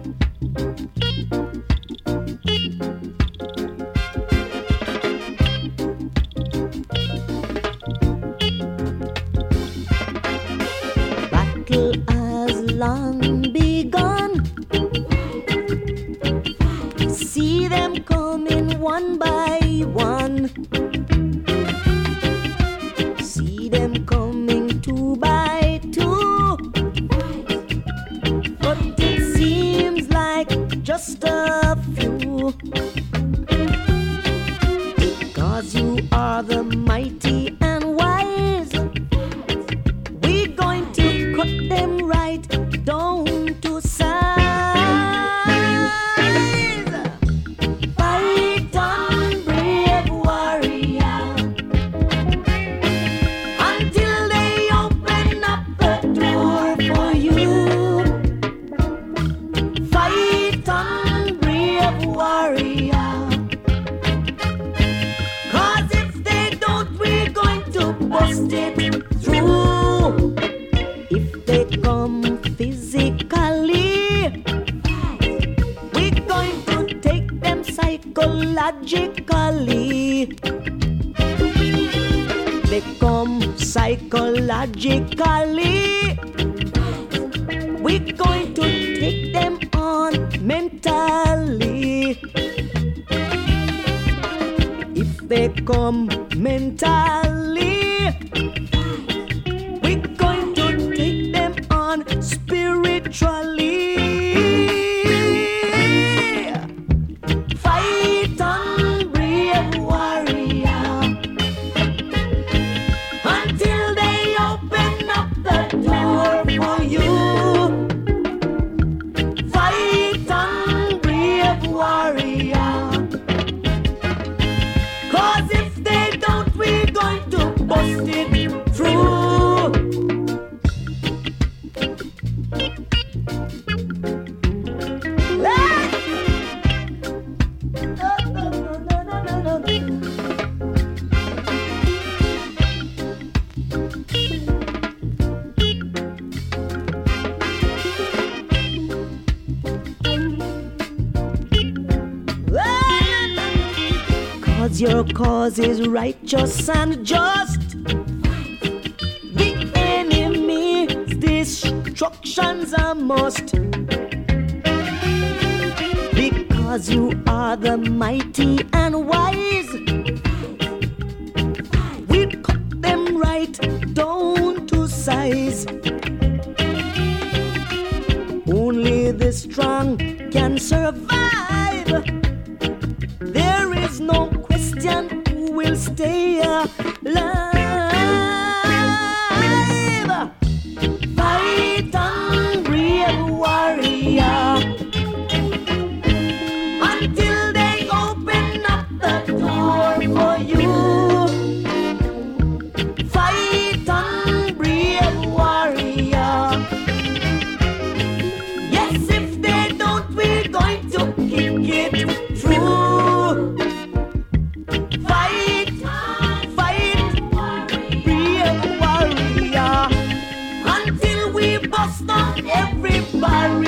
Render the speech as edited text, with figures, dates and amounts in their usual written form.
Battle has long begun. See them coming one by one. See them coming two by two. But it seems like just a few. Because you are the mighty and wise, we're going to cut them right down to size. Fight on, brave warrior, until they open up the door for you. Fight on, brave warrior, 'cause if they don't, we're going to bust it through. If they come physically, we're going to take them psychologically. They come psychologically, we're going to take them on mentally. If they come mentally, we're going to take them on spiritually. Fight on, brave warrior, until they open up the door for you. Fight on, brave warrior, 'cause if they don't, we're going to bust it through. Hey! No, no, no, no, no, no, no. Cause your cause is righteous and just. The enemy's destruction's a must. Because you are the mighty and wise, we'll cut them right down to size. Only the strong can survive. There is no question who will stay alive. Fight on, brave warrior, until they open up the door for you. Fight on, brave warrior. Yes, if they don't, we're going to kick it through. Fight, fight, brave warrior, until we bust down every barrier.